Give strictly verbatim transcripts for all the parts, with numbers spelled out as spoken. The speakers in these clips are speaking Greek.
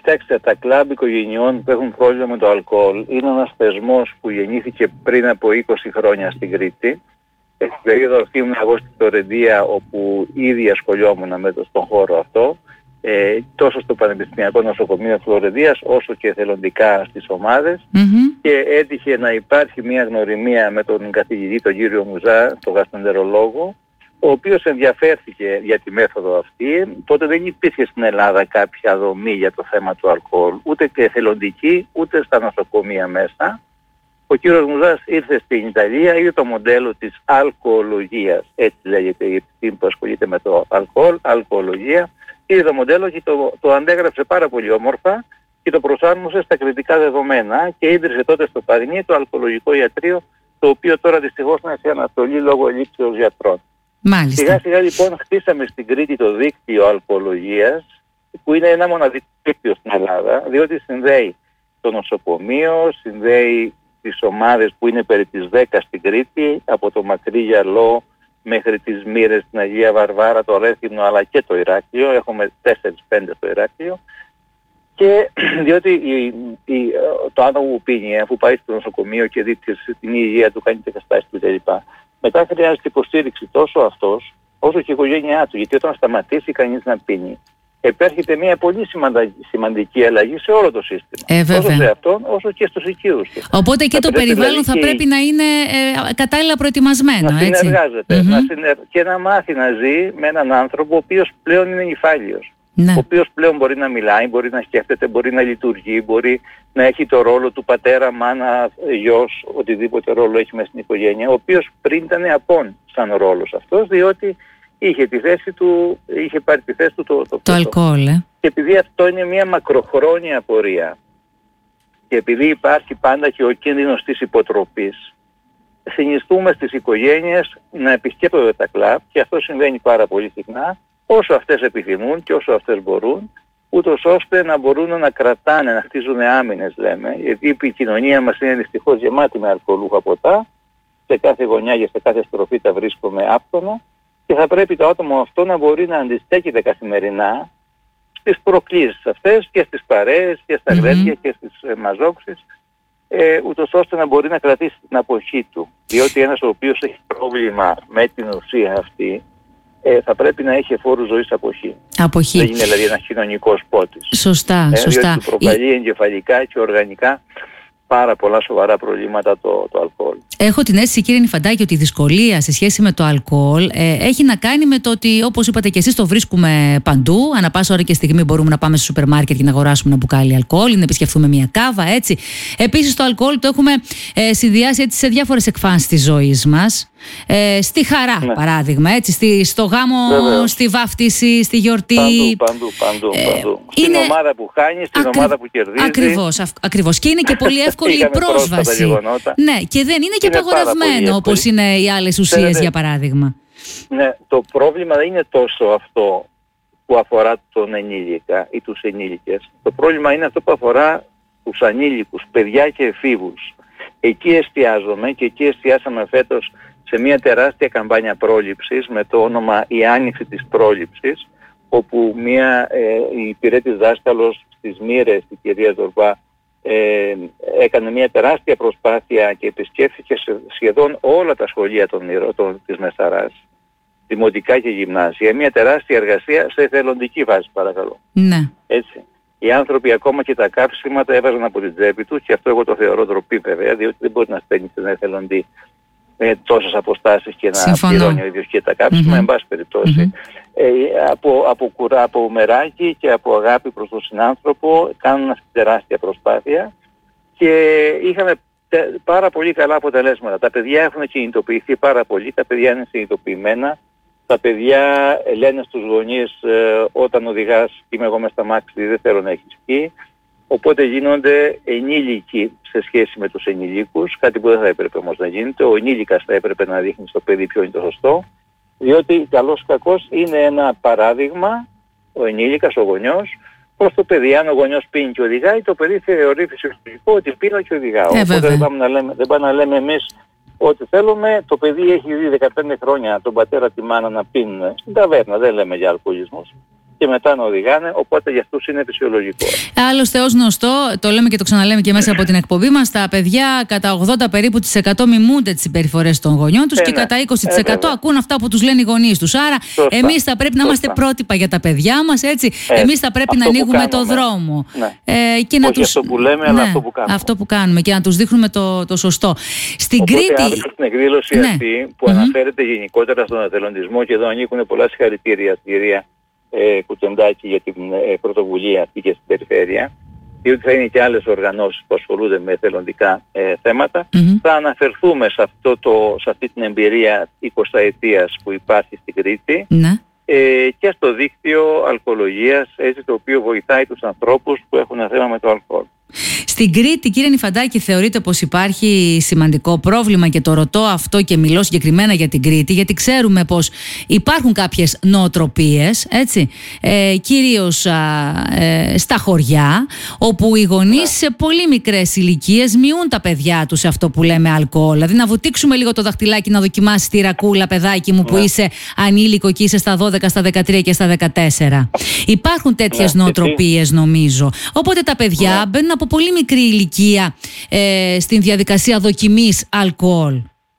Κοιτάξτε, τα κλαμπ οικογενειών που έχουν πρόβλημα με το αλκοόλ είναι ένας θεσμός που γεννήθηκε πριν από είκοσι χρόνια στην Κρήτη. Στην περίοδο αυτή ήμουν εγώ στην Φλωρεντία, όπου ήδη ασχολιόμουν με το, στον χώρο αυτό, ε, τόσο στο Πανεπιστημιακό Νοσοκομείο Φλωρεντίας, όσο και εθελοντικά στις ομάδες. Mm-hmm. Και έτυχε να υπάρχει μια γνωριμία με τον καθηγητή, τον κύριο Μουζά, τον γαστρεντερολόγο, ο οποίος ενδιαφέρθηκε για τη μέθοδο αυτή. Τότε δεν υπήρχε στην Ελλάδα κάποια δομή για το θέμα του αλκοόλ, ούτε και εθελοντική, ούτε στα νοσοκομεία μέσα. Ο κύριος Μουζάς ήρθε στην Ιταλία, είδε το μοντέλο της αλκοολογίας, έτσι λέγεται η επιστήμη που ασχολείται με το αλκοόλ, αλκοολογία. Είδε το μοντέλο και το, το αντέγραψε πάρα πολύ όμορφα και το προσάρμοσε στα κριτικά δεδομένα και ίδρυσε τότε στο Παρινί το αλκοολογικό ιατρείο, το οποίο τώρα δυστυχώς είναι σε αναστολή λόγω ελλείψεως γιατρών. Μάλιστα. Σιγά σιγά λοιπόν χτίσαμε στην Κρήτη το δίκτυο αλκοολογίας, που είναι ένα μοναδικό δίκτυο στην Ελλάδα, διότι συνδέει το νοσοκομείο, συνδέει τις ομάδες που είναι περί τις δέκα στην Κρήτη, από το μακρύ Γυαλό μέχρι τις Μύρες, την Αγία Βαρβάρα, το Ρέθυμνο αλλά και το Ηράκλειο. Έχουμε τέσσερα πέντε στο Ηράκλειο. Και διότι η, η, το άτομο που πίνει, αφού πάει στο νοσοκομείο και δει την υγεία του, κάνει τις εξετάσεις του κλπ. Μετά χρειάζεται υποστήριξη τόσο αυτός όσο και η οικογένειά του. Γιατί όταν σταματήσει κανείς να πίνει, επέρχεται μια πολύ σημαντική αλλαγή σε όλο το σύστημα. Ε, όσο σε αυτόν, όσο και στους οικείους του. Οπότε και θα το πρέπει, περιβάλλον δηλαδή, θα πρέπει να είναι ε, κατάλληλα προετοιμασμένο. Να έτσι. συνεργάζεται. Mm-hmm. Να συνεργ... Και να μάθει να ζει με έναν άνθρωπο ο οποίος πλέον είναι νηφάλιος. Ναι. Ο οποίος πλέον μπορεί να μιλάει, μπορεί να σκέφτεται, μπορεί να λειτουργεί, μπορεί να έχει το ρόλο του πατέρα, μάνα, γιος, οτιδήποτε ρόλο έχει μέσα στην οικογένεια, ο οποίος πριν ήταν απόν σαν ρόλος αυτός, διότι είχε τη θέση του, είχε πάρει τη θέση του το, το, το, το αλκοόλ. Ε. Και επειδή αυτό είναι μια μακροχρόνια πορεία και επειδή υπάρχει πάντα και ο κίνδυνος της υποτροπής, συνιστούμε στις οικογένειες να επισκέπτονται τα κλαμπ, και αυτό συμβαίνει πάρα πολύ συχνά, όσο αυτές επιθυμούν και όσο αυτές μπορούν, ούτως ώστε να μπορούν να κρατάνε, να χτίζουν άμυνες, λέμε, γιατί η κοινωνία μας είναι δυστυχώς γεμάτη με αλκοολούχα ποτά, σε κάθε γωνιά και σε κάθε στροφή τα βρίσκουμε άφθονα, και θα πρέπει το άτομο αυτό να μπορεί να αντιστέκεται καθημερινά στις προκλήσεις αυτές και στις παρέες και στα γρέτια mm-hmm. και στις ε, μαζόξεις, ε, ούτως ώστε να μπορεί να κρατήσει την αποχή του. Διότι ένας ο οποίος έχει πρόβλημα με την ουσία αυτή, ε, θα πρέπει να έχει εφόρου ζωής αποχή. Αποχή. Δεν είναι δηλαδή ένας κοινωνικός πότης. Σωστά, ε, σωστά. Διότι του προκαλεί η... εγκεφαλικά και οργανικά πάρα πολλά σοβαρά προβλήματα το, το αλκοόλ. Έχω την αίσθηση, κύριε Νηφαντάκη, ότι η δυσκολία σε σχέση με το αλκοόλ ε, έχει να κάνει με το ότι, όπως είπατε και εσείς, το βρίσκουμε παντού. Ανά πάσα ώρα και στιγμή μπορούμε να πάμε στο σούπερ μάρκετ και να αγοράσουμε ένα μπουκάλι αλκοόλ, να επισκεφθούμε μια κάβα, έτσι. Επίσης, το αλκοόλ το έχουμε ε, συνδυάσει έτσι, σε διάφορες εκφάνσεις της ζωής μας. Ε, στη χαρά, ναι. παράδειγμα, έτσι, στη, στο γάμο, Βεβαίως. Στη βάφτιση, στη γιορτή. Παντού, παντού, παντού. Ε, παντού. Στην είναι... ομάδα που χάνει, στην Ακρι... ομάδα που κερδίζει. Ακριβώς, αυ... ακριβώς. Και είναι και πολύ εύκολη η πρόσβαση. Ναι, και δεν είναι και είναι απαγορευμένο όπως είναι οι άλλες ουσίες, Θέλετε... για παράδειγμα. Ναι, το πρόβλημα δεν είναι τόσο αυτό που αφορά τον ενήλικα ή τους ενήλικες. Το πρόβλημα είναι αυτό που αφορά τους ανήλικους, παιδιά και εφήβους. Εκεί εστιάζομαι και εκεί εστιάσαμε φέτος σε μια τεράστια καμπάνια πρόληψης με το όνομα «Η Άνοιξη της Πρόληψης», όπου μια ε, η υπηρέτης δάσκαλος στις Μύρες, η κυρία Ζορβά, ε, έκανε μια τεράστια προσπάθεια και επισκέφθηκε σε σχεδόν όλα τα σχολεία των, των, της Μεσαράς, δημοτικά και γυμνάσια, μια τεράστια εργασία σε εθελοντική βάση, παρακαλώ. Ναι. Έτσι. Οι άνθρωποι ακόμα και τα κάψιμα τα έβαζαν από την τσέπη τους, και αυτό εγώ το θεωρώ ντροπή βέβαια, διότι δεν μπορεί να στέλνει ένα εθελοντή με τόσες αποστάσεις και να πληρώνει ο ίδιος και τα κάψιμα, mm-hmm. εν πάση περιπτώσει. Mm-hmm. Ε, από, από, κουρά, από μεράκι και από αγάπη προς τον συνάνθρωπο κάνουν αυτή τεράστια προσπάθεια και είχαμε τε, πάρα πολύ καλά αποτελέσματα. Τα παιδιά έχουν κινητοποιηθεί πάρα πολύ, τα παιδιά είναι συνειδητοποιημένα, τα παιδιά λένε στους γονείς ε, όταν οδηγάς, είμαι εγώ μες στα μάξι, δεν θέλω να έχεις πει. Οπότε γίνονται ενήλικοι σε σχέση με τους ενηλίκους, κάτι που δεν θα έπρεπε όμως να γίνεται. Ο ενήλικας θα έπρεπε να δείχνει στο παιδί ποιο είναι το σωστό, διότι καλός κακός είναι ένα παράδειγμα, ο ενήλικας, ο γονιός, προς το παιδί. Αν ο γονιός πίνει και οδηγάει, το παιδί θεωρεί φυσιολογικό ότι πίνω και οδηγάω. Ε, Οπότε δεν πάμε να λέμε, δεν πάμε να λέμε εμείς ό,τι θέλουμε. Το παιδί έχει δει δεκαπέντε χρόνια τον πατέρα, τη μάνα να πίνουν στην ταβέρνα, δεν λέμε για αλκοολισμούς. Και και μετά να οδηγάνε, οπότε για αυτούς είναι φυσιολογικό. Άλλωστε, ως γνωστό, το λέμε και το ξαναλέμε και μέσα από την εκπομπή μας, τα παιδιά κατά ογδόντα περίπου τοις εκατό μιμούνται τις συμπεριφορές των γονιών τους ε, και ναι. κατά είκοσι τοις εκατό ε, ακούν αυτά που τους λένε οι γονείς τους. Άρα, σωστά, εμείς θα πρέπει σωστά. να είμαστε πρότυπα για τα παιδιά μας, έτσι. Ε, εμείς θα πρέπει να ανοίγουμε το δρόμο. Ναι. Ε, και να Όχι τους... αυτό που λέμε, ναι, αλλά αυτό που κάνουμε. Αυτό που κάνουμε και να τους δείχνουμε το, το σωστό. Στην Οπότε, Κρήτη. Στην εκδήλωση ναι. αυτή που mm-hmm. αναφέρεται γενικότερα στον εθελοντισμό, και εδώ ανήκουν πολλά συγχαρητήρια στην κυρία ε, Κουτσεντάκη για την ε, πρωτοβουλία αυτή και στην περιφέρεια, διότι θα είναι και άλλες οργανώσεις που ασχολούνται με εθελοντικά ε, θέματα. Mm-hmm. Θα αναφερθούμε σε, αυτό το, σε αυτή την εμπειρία εικοσαετίας που υπάρχει στην Κρήτη mm-hmm. ε, και στο δίκτυο αλκοολογίας, έτσι, το οποίο βοηθάει τους ανθρώπους που έχουν ένα θέμα με το αλκοόλ. Στην Κρήτη, κύριε Νηφαντάκη, θεωρείτε πως υπάρχει σημαντικό πρόβλημα, και το ρωτώ αυτό και μιλώ συγκεκριμένα για την Κρήτη, γιατί ξέρουμε πως υπάρχουν κάποιες νοοτροπίες, έτσι, ε, κυρίως α, ε, στα χωριά, όπου οι γονείς σε πολύ μικρές ηλικίες μειούν τα παιδιά τους σε αυτό που λέμε αλκοόλ. Δηλαδή να βουτήξουμε λίγο το δαχτυλάκι να δοκιμάσεις τη ρακούλα, παιδάκι μου, που είσαι ανήλικο και είσαι στα δώδεκα, στα δεκατρία και στα δεκατέσσερα. Υπάρχουν τέτοιες νοοτροπίες, νομίζω. Οπότε τα παιδιά μπαίνουν από πολύ μικρή ηλικία ε, στην διαδικασία δοκιμής αλκοόλ.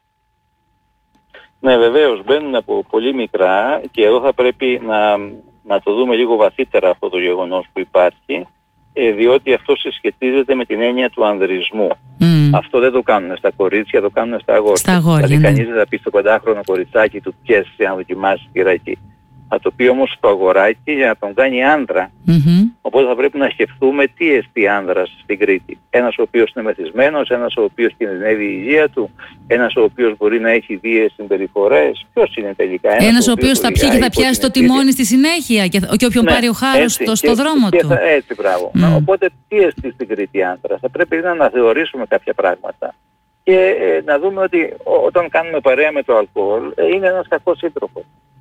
Ναι, βεβαίως μπαίνουν από πολύ μικρά, και εδώ θα πρέπει να, να το δούμε λίγο βαθύτερα αυτό το γεγονός που υπάρχει, ε, διότι αυτό συσχετίζεται με την έννοια του ανδρισμού. Mm. Αυτό δεν το κάνουν στα κορίτσια, το κάνουν στα αγόρια. Στα αγόρια, δηλαδή ναι. κανείς δεν θα πει στο πεντάχρονο κοριτσάκι του πιέσει να δοκιμάσει τη ρακή. Θα το πει όμως στο αγοράκι για να τον κάνει άνδρα. Mm-hmm. Οπότε θα πρέπει να σκεφτούμε τι εστί άνδρας στην Κρήτη. Ένας ο οποίος είναι μεθυσμένος, ένας ο οποίος κινδυνεύει η υγεία του, ένας ο οποίος μπορεί να έχει βίαιες συμπεριφορές. Ποιος είναι τελικά? Ένας, ένας ο οποίος θα πιει και θα πιάσει το τιμόνι στη συνέχεια και, και όποιον ναι, πάρει ο χάρος στο, στο και, δρόμο και, του. Και, έτσι, μπράβο. Mm. Οπότε τι εστί στην Κρήτη άνδρας? Θα πρέπει να αναθεωρήσουμε κάποια πράγματα και ε, να δούμε ότι ό, όταν κάνουμε παρέα με το αλκοόλ ε, είναι ένας κακός σύντροφος.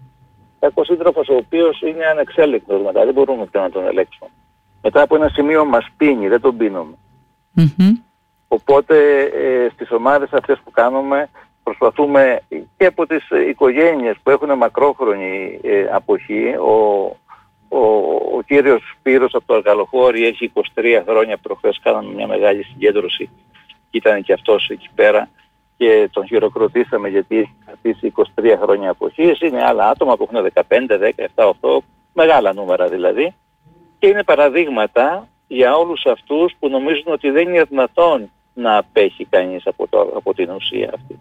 Κακός σύντροφος ο οποίος είναι ανεξέλεγκτος μετά, δεν μπορούμε πια να τον ελέγξουμε. Μετά από ένα σημείο μας πίνει, δεν τον πίνουμε. Mm-hmm. Οπότε ε, στις ομάδες αυτές που κάνουμε προσπαθούμε και από τις οικογένειες που έχουν μακρόχρονη ε, αποχή. Ο, ο, ο κύριος Σπύρος από το Αργαλοχώρι έχει είκοσι τρία χρόνια, προχθές κάναμε μια μεγάλη συγκέντρωση, ήταν και αυτός εκεί πέρα και τον χειροκροτήσαμε γιατί έχει κρατήσει είκοσι τρία χρόνια αποχής. Είναι άλλα άτομα που έχουν δεκαπέντε, δεκαεπτά, οκτώ, μεγάλα νούμερα δηλαδή. Και είναι παραδείγματα για όλους αυτούς που νομίζουν ότι δεν είναι δυνατόν να απέχει κανείς από, το, από την ουσία αυτή.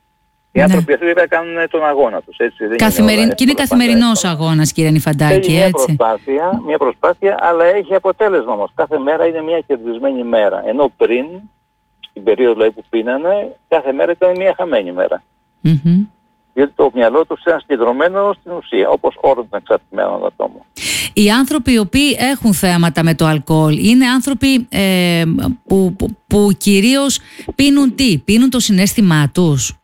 Οι ναι. άνθρωποι αυτοί βέβαια κάνουν τον αγώνα τους. Έτσι, δεν Καθημεριν... είναι όλα, και είναι καθημερινός αγώνας, κύριε Νηφαντάκη. Μια έτσι. προσπάθεια, μια προσπάθεια, αλλά έχει αποτέλεσμα όμως. Κάθε μέρα είναι μια κερδισμένη μέρα. Ενώ πριν, στην περίοδο δηλαδή, που πίνανε, κάθε μέρα ήταν μια χαμένη μέρα. Mm-hmm. Γιατί το μυαλό τους ήταν συγκεντρωμένο στην ουσία, όπως όλων των εξαρτημένων ατόμων. Οι άνθρωποι οι οποίοι έχουν θέματα με το αλκοόλ είναι άνθρωποι ε, που, που, που κυρίως πίνουν τι, πίνουν το συναίσθημά τους.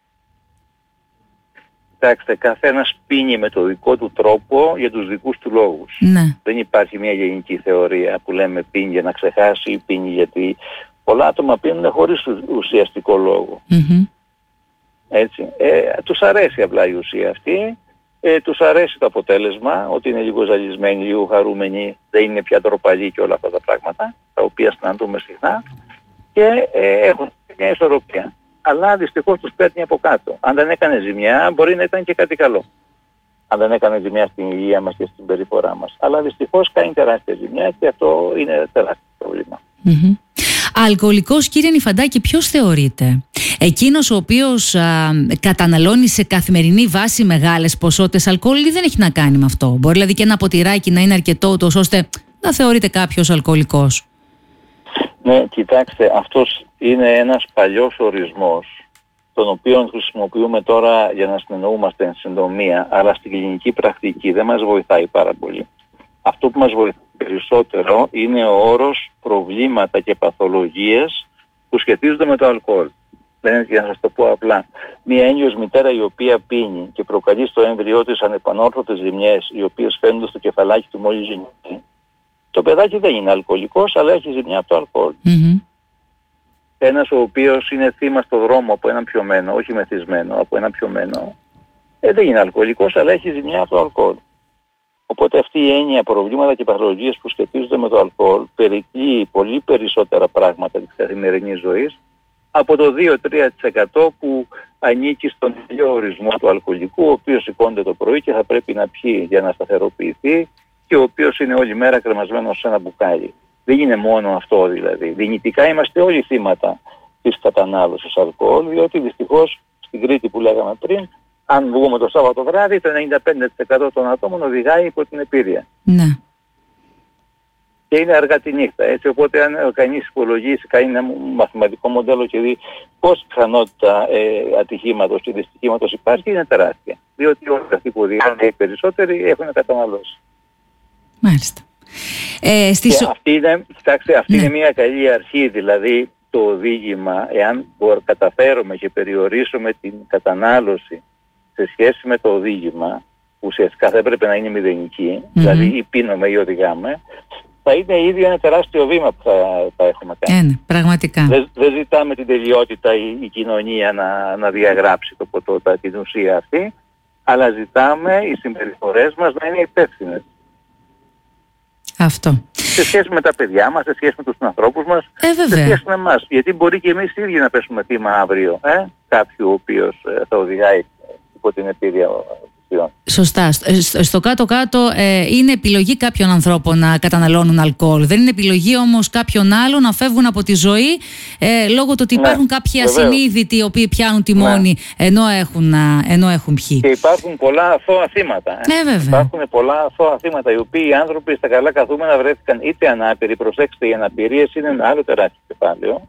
Κοιτάξτε, καθένας πίνει με το δικό του τρόπο για τους δικούς του λόγους. Ναι. Δεν υπάρχει μια γενική θεωρία που λέμε πίνει για να ξεχάσει ή πίνει γιατί... Πολλά άτομα πίνουν χωρίς ουσιαστικό λόγο. Mm-hmm. Έτσι. Ε, τους αρέσει απλά η ουσία αυτή. Ε, τους αρέσει το αποτέλεσμα, ότι είναι λίγο ζαλισμένοι, λίγο χαρούμενοι, δεν είναι πια ντροπαλοί και όλα αυτά τα πράγματα, τα οποία συναντούμε συχνά και ε, έχουν μια ισορροπία. Αλλά δυστυχώς τους παίρνει από κάτω. Αν δεν έκανε ζημιά, μπορεί να ήταν και κάτι καλό. Αν δεν έκανε ζημιά στην υγεία μας και στην περιφορά μας. Αλλά δυστυχώς κάνει τεράστια ζημιά και αυτό είναι τεράστιο πρόβλημα. Mm-hmm. Αλκοολικός, κύριε Νηφαντάκη, ποιος θεωρείται? Εκείνος ο οποίος α, καταναλώνει σε καθημερινή βάση μεγάλες ποσότητες αλκοόλ ή δεν έχει να κάνει με αυτό? Μπορεί δηλαδή και ένα ποτηράκι να είναι αρκετό τόσο ώστε να θεωρείται κάποιος αλκοολικός? Ναι, κοιτάξτε, αυτός είναι ένας παλιός ορισμός τον οποίο χρησιμοποιούμε τώρα για να συνεννοούμαστε εν συντομία, αλλά στην κλινική πρακτική δεν μας βοηθάει πάρα πολύ. Αυτό που μας βοηθάει περισσότερο είναι ο όρος προβλήματα και παθολογίες που σχετίζονται με το αλκοόλ. Δεν, για να σας το πω απλά, μια έγκυος μητέρα η οποία πίνει και προκαλεί στο έμβριό της ανεπανόρθωτες ζημιές οι οποίες φαίνονται στο κεφαλάκι του μόλις γεννηθεί, το παιδάκι δεν είναι αλκοολικός αλλά έχει ζημιά από το αλκοόλ. Mm-hmm. Ένας ο οποίος είναι θύμα στο δρόμο από έναν πιωμένο, όχι μεθυσμένο, από έναν πιωμένο, ε, δεν είναι αλκοολικός αλλά έχει ζημιά από το αλκοόλ. Οπότε αυτή η έννοια προβλήματα και παθολογίες που σχετίζονται με το αλκοόλ περικλεί πολύ περισσότερα πράγματα της καθημερινής ζωής από το δύο με τρία τοις εκατό που ανήκει στον ίδιο ορισμό του αλκοολικού, ο οποίος σηκώνεται το πρωί και θα πρέπει να πιει για να σταθεροποιηθεί και ο οποίος είναι όλη μέρα κρεμασμένος σε ένα μπουκάλι. Δεν είναι μόνο αυτό δηλαδή. Δυνητικά είμαστε όλοι θύματα της κατανάλωσης αλκοόλ, διότι δυστυχώς στην Κρήτη που λέγαμε πριν, αν βγούμε το Σάββατο βράδυ, το ενενήντα πέντε τοις εκατό των ατόμων οδηγάει υπό την επίρρεια. Ναι. Και είναι αργά τη νύχτα. Έτσι, οπότε αν κανείς υπολογίσει, κάνει ένα μαθηματικό μοντέλο και δει πόση πιθανότητα ε, ατυχήματος και δυστυχήματος υπάρχει, είναι τεράστια. Διότι όλοι αυτοί που οδηγάνε οι περισσότεροι έχουν καταναλώσει. Μάλιστα. Ε, στη... Και αυτή είναι, κοιτάξτε, αυτή ναι. είναι μια καλή αρχή, δηλαδή το οδήγημα, εάν καταφέρουμε και περιορίσουμε την κατανάλωση σε σχέση με το οδήγημα, που ουσιαστικά θα έπρεπε να είναι μηδενική, mm-hmm. δηλαδή ή πίνουμε ή οδηγάμε, θα είναι ήδη ένα τεράστιο βήμα που θα, θα έχουμε κάνει. Ε, πραγματικά. Δεν, δεν ζητάμε την τελειότητα η, η κοινωνία να, να διαγράψει το ποτό, την ουσία αυτή, αλλά ζητάμε οι συμπεριφορές μας να είναι υπεύθυνες. Αυτό. Σε σχέση με τα παιδιά μας, σε σχέση με τους ανθρώπους μας, ε, σε σχέση με εμάς. Γιατί μπορεί και εμείς οι ίδιοι να πέσουμε θύμα αύριο, ε? κάποιου ο οποίος ε, θα οδηγάει υπό την επίρρεια. Σωστά. Στο κάτω-κάτω ε, είναι επιλογή κάποιων ανθρώπων να καταναλώνουν αλκοόλ. Δεν είναι επιλογή όμως κάποιων άλλων να φεύγουν από τη ζωή ε, λόγω του ότι ναι, υπάρχουν κάποιοι ασυνείδητοι οι οποίοι πιάνουν τιμόνι ναι. ενώ, έχουν, ενώ έχουν πιει. Και υπάρχουν πολλά αθώα θύματα. Ε. Ναι, βέβαια. Υπάρχουν πολλά αθώα θύματα οι οποίοι οι άνθρωποι στα καλά καθούμενα βρέθηκαν είτε ανάπηροι. Προσέξτε, οι αναπηρίες είναι ένα άλλο τεράστιο κεφάλαιο.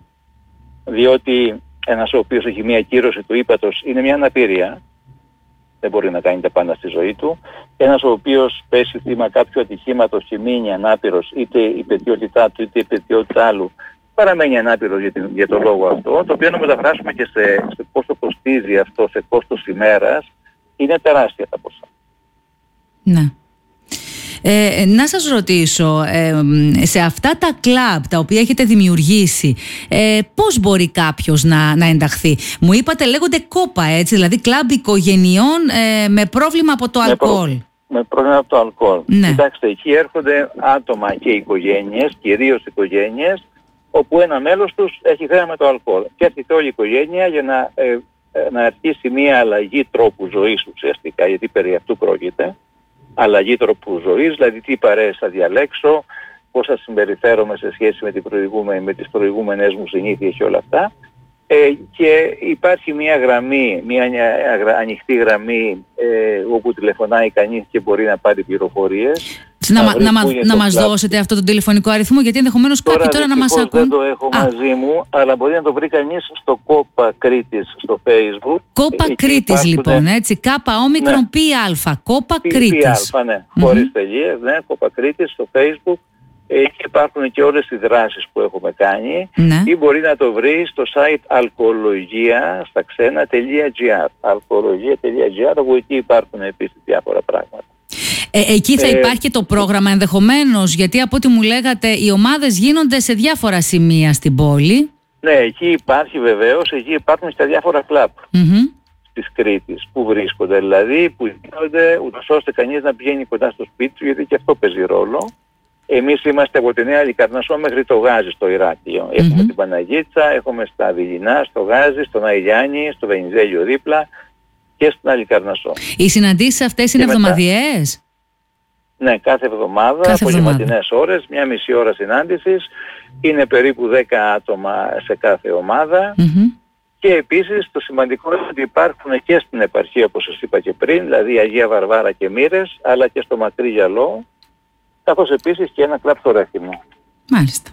Διότι ένας ο οποίος έχει μια κύρωση του ύπατος είναι μια αναπηρία. Δεν μπορεί να κάνει τα πάντα στη ζωή του. Ένας ο οποίος πέσει θύμα κάποιου ατυχήματος και μείνει ανάπηρος, είτε η πετιότητά του είτε η πετιότητα άλλου, παραμένει ανάπηρος για, για τον λόγο αυτό, το οποίο να μεταφράσουμε και σε, σε πόσο κοστίζει αυτό, σε κόστος ημέρας, είναι τεράστια τα ποσά. Ναι. Ε, να σας ρωτήσω, ε, σε αυτά τα κλαμπ τα οποία έχετε δημιουργήσει, ε, πώς μπορεί κάποιος να, να ενταχθεί? Μου είπατε λέγονται κόπα, έτσι, δηλαδή κλαμπ οικογενειών ε, με πρόβλημα από το αλκοόλ. Με, προ, με πρόβλημα από το αλκοόλ. Ναι. Κοιτάξτε, εκεί έρχονται άτομα και οικογένειες, κυρίως οικογένειες, όπου ένα μέλος τους έχει θέμα με το αλκοόλ. Και έρχεται όλη η οικογένεια για να, ε, να αρχίσει μια αλλαγή τρόπου ζωής ουσιαστικά, γιατί περί αυτού πρόκειται. Αλλαγή τρόπου ζωής, δηλαδή τι παρέες θα διαλέξω, πώς θα συμπεριφέρομαι σε σχέση με, την προηγούμενη, με τις προηγούμενες μου συνήθειες και όλα αυτά. Ε, και υπάρχει μια γραμμή, μια ανοιχτή γραμμή ε, όπου τηλεφωνάει κανείς και μπορεί να πάρει πληροφορίες. Να, να, να, να μας δώσετε αυτό το τηλεφωνικό αριθμό, γιατί ενδεχομένως κάποιοι τώρα να μας ακούν. Δεν το έχω Α. μαζί μου, αλλά μπορεί να το βρει κανείς στο Κόπα Κρήτης στο Facebook. Κόπα Κρήτης λοιπόν, έτσι, κάπα όμικρον πι αλφα, Κόπα Κρήτης. Πι αλφα, ναι, mm-hmm. χωρίς τελείες, ναι, Κόπα Κρήτης στο Facebook. Ε, και υπάρχουν και όλες οι δράσεις που έχουμε κάνει, ναι. Ή μπορεί να το βρει στο site αλκοολογία στα ξένα.gr, αλκοολογία.gr, όπου εκεί υπάρχουν επίσης διάφορα πράγματα. Ε, εκεί θα ε, υπάρχει και το πρόγραμμα ενδεχομένως, γιατί από ό,τι μου λέγατε οι ομάδες γίνονται σε διάφορα σημεία στην πόλη. Ναι, εκεί υπάρχει βεβαίως, εκεί υπάρχουν και τα διάφορα κλαμπ mm-hmm. της Κρήτης που βρίσκονται, δηλαδή που γίνονται ούτως ώστε κανείς να πηγαίνει κοντά στο σπίτι του, γιατί και αυτό παίζει ρόλο. Εμείς είμαστε από τη Νέα Λικαρνασσό μέχρι το Γάζι στο Ηράκλειο. Mm-hmm. Έχουμε την Παναγίτσα, έχουμε στα Βιλινά, στο Γάζι, στον Αϊλιάννη, στο Βενιζέλιο δίπλα και στην Αλικαρνασσό. Οι συναντήσεις αυτές είναι εβδομαδιαίες? Ναι, κάθε εβδομάδα, απογευματινές ώρες, μια μισή ώρα συνάντησης. Είναι περίπου δέκα άτομα σε κάθε ομάδα. Mm-hmm. Και επίσης το σημαντικό είναι ότι υπάρχουν και στην επαρχία, όπως σας είπα και πριν, δηλαδή Αγία Βαρβάρα και Μύρες, αλλά και στο Μακρύ Γιαλό, καθώς επίσης και ένα κλαμπ στο Ρέθυμο. Μάλιστα.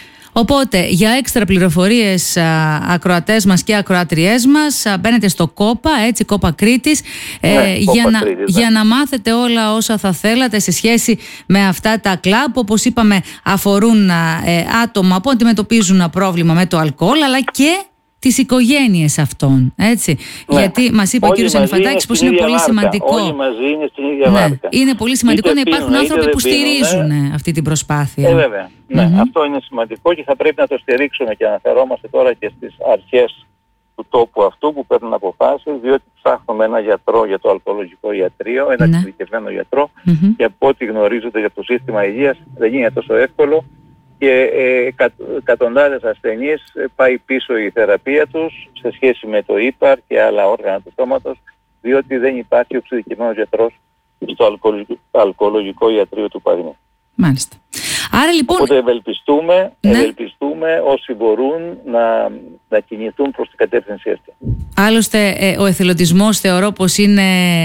Οπότε, για έξτρα πληροφορίες α, ακροατές μας και ακροατριές μας, α, μπαίνετε στο Κόπα, έτσι, Κόπα Κρήτης, ε, ναι, για, να, Κρήτης, ναι. για να μάθετε όλα όσα θα θέλατε σε σχέση με αυτά τα κλαμπ, όπως είπαμε, αφορούν α, ε, άτομα που αντιμετωπίζουν πρόβλημα με το αλκοόλ, αλλά και τις οικογένειες αυτών, έτσι. Ναι. Γιατί μας είπε όλοι ο κύριος Ανιφαντάκης πως είναι πολύ βάρκα. σημαντικό. Όλοι μαζί είναι στην ίδια ναι. βάρκα. Είναι πολύ σημαντικό είτε να υπάρχουν πίνουν, άνθρωποι που στηρίζουν ναι. αυτή την προσπάθεια. Ε, βέβαια. Mm-hmm. Ναι. Αυτό είναι σημαντικό και θα πρέπει να το στηρίξουμε και αναφερόμαστε τώρα και στις αρχές του τόπου αυτού που παίρνουν αποφάσεις, διότι ψάχνουμε ένα γιατρό για το αλκοολογικό ιατρείο, ένα εξειδικευμένο ναι. γιατρό, mm-hmm. και από ό,τι γνωρίζονται για το σύστημα υγείας δεν είναι τόσο εύκολο και ε, εκα, εκατοντάδες ασθενείς πάει πίσω η θεραπεία τους σε σχέση με το ύπαρ και άλλα όργανα του σώματος, διότι δεν υπάρχει ο εξειδικευμένος γιατρός στο αλκοολογικό, αλκοολογικό ιατρείο του Παγνίου. Μάλιστα. Άρα λοιπόν... Οπότε ευελπιστούμε, ναι. ευελπιστούμε όσοι μπορούν να, να κινηθούν προς την κατεύθυνση αυτή. Άλλωστε ε, ο εθελοντισμός θεωρώ πως είναι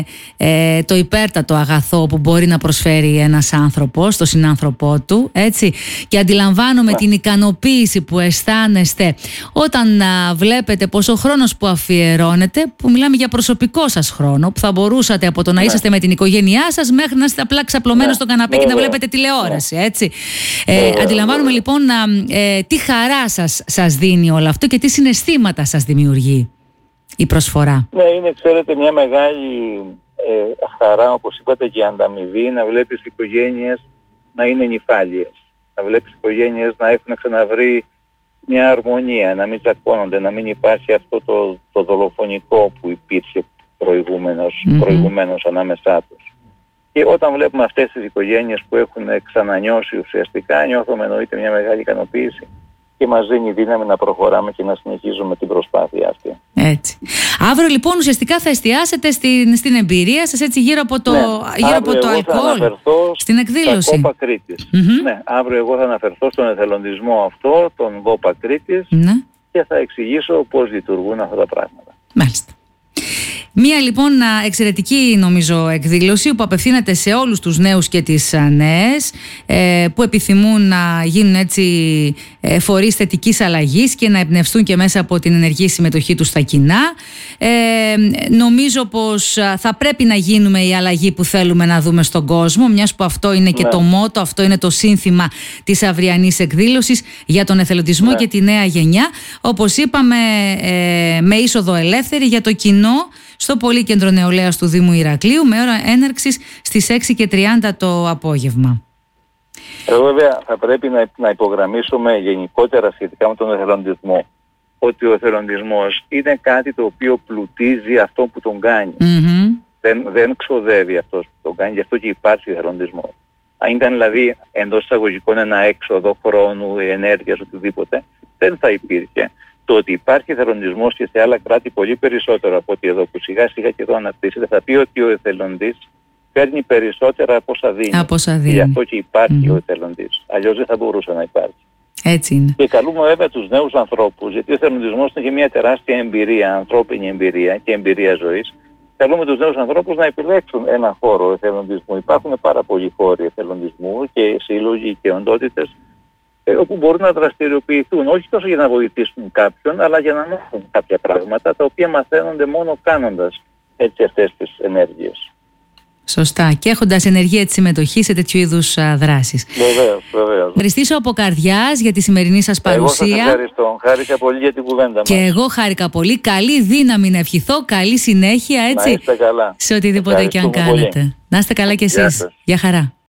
ε, το υπέρτατο αγαθό που μπορεί να προσφέρει ένας άνθρωπος στον συνάνθρωπό του, έτσι, και αντιλαμβάνομαι yeah. την ικανοποίηση που αισθάνεστε όταν α, βλέπετε πως ο χρόνος που αφιερώνετε, που μιλάμε για προσωπικό σας χρόνο, που θα μπορούσατε από το να yeah. είσαστε με την οικογένειά σας μέχρι να είστε απλά ξαπλωμένος yeah. στο καναπέ yeah. και να βλέπετε τηλεόραση, yeah. έτσι. Ε, yeah. Αντιλαμβάνομαι yeah. λοιπόν ε, τι χαρά σας, σας δίνει όλο αυτό και τι συναισθήματα σας δημιουργεί η προσφορά. Ναι, είναι, ξέρετε, μια μεγάλη ε, χαρά, όπως είπατε, και ανταμοιβή, να βλέπεις οικογένειες να είναι νηφάλιες. Να βλέπεις οικογένειες να έχουν ξαναβρει μια αρμονία, να μην τσακώνονται, να μην υπάρχει αυτό το, το δολοφονικό που υπήρχε προηγούμενος, mm-hmm. προηγουμένως ανάμεσά τους. Και όταν βλέπουμε αυτές τις οικογένειες που έχουν ξανανιώσει ουσιαστικά, νιώθουμε εννοείται μια μεγάλη ικανοποίηση και μας δίνει δύναμη να προχωράμε και να συνεχίζουμε την προσπάθεια αυτή. Έτσι. Αύριο λοιπόν ουσιαστικά θα εστιάσετε στην, στην εμπειρία σας, έτσι, γύρω από το, ναι, γύρω από το αλκοόλ, στην εκδήλωση. Στα Κόπα Κρήτης. Mm-hmm. Ναι, αύριο εγώ θα αναφερθώ στον εθελοντισμό αυτό, τον Κόπα Κρήτης, ναι. και θα εξηγήσω πώς λειτουργούν αυτά τα πράγματα. Μάλιστα. Μία λοιπόν εξαιρετική νομίζω εκδήλωση που απευθύνεται σε όλους τους νέους και τις νέες που επιθυμούν να γίνουν έτσι φορείς θετικής αλλαγής και να εμπνευστούν και μέσα από την ενεργή συμμετοχή τους στα κοινά. Ε, νομίζω πως θα πρέπει να γίνουμε η αλλαγή που θέλουμε να δούμε στον κόσμο, μιας που αυτό είναι και ναι. το μότο, αυτό είναι το σύνθημα της αυριανής εκδήλωσης για τον εθελοντισμό ναι. και τη νέα γενιά. Όπως είπαμε, ε, με είσοδο ελεύθερη για το κοινό στο Πολύκεντρο Νεολαίας του Δήμου Ηρακλείου, με ώρα έναρξης στις έξι και τριάντα το απόγευμα. Εδώ βέβαια θα πρέπει να, να υπογραμμίσουμε γενικότερα σχετικά με τον εθελοντισμό, ότι ο εθελοντισμός είναι κάτι το οποίο πλουτίζει αυτό που τον κάνει. Mm-hmm. Δεν, δεν ξοδεύει αυτός που τον κάνει, γι' αυτό και υπάρχει εθελοντισμός. Αν ήταν δηλαδή εντός εισαγωγικών ένα έξοδο χρόνου, ενέργειας, οτιδήποτε, δεν θα υπήρχε. Το ότι υπάρχει εθελοντισμός και σε άλλα κράτη πολύ περισσότερο από ότι εδώ, που σιγά σιγά και εδώ αναπτύσσεται, θα πει ότι ο εθελοντής παίρνει περισσότερα από όσα δίνει. Από όσα δίνει. Γι' αυτό και υπάρχει mm-hmm. ο εθελοντής. Αλλιώς δεν θα μπορούσε να υπάρχει. Έτσι είναι. Και καλούμε βέβαια τους νέους ανθρώπους, γιατί ο εθελοντισμός είναι και μια τεράστια εμπειρία, ανθρώπινη εμπειρία και εμπειρία ζωής. Καλούμε τους νέους ανθρώπους να επιλέξουν έναν χώρο εθελοντισμού. Υπάρχουν πάρα πολλοί χώροι εθελοντισμού και σύλλογοι και οντότητες όπου μπορούν να δραστηριοποιηθούν, όχι τόσο για να βοηθήσουν κάποιον, αλλά για να μάθουν κάποια πράγματα τα οποία μαθαίνονται μόνο κάνοντας έτσι αυτές τις ενέργειες. Σωστά. Και έχοντας ενεργεία τη συμμετοχή σε τέτοιου είδους δράσεις. Βεβαίως, βεβαίως. Ευχαριστήσω από καρδιάς για τη σημερινή σας παρουσία. Εγώ σας ευχαριστώ. Χάρηκα πολύ για την κουβέντα μας. Και εγώ χάρηκα πολύ. Καλή δύναμη να ευχηθώ, καλή συνέχεια, έτσι. Να είστε καλά. Σε οτιδήποτε και αν κάνετε. Να είστε καλά κι εσείς. Γεια χαρά.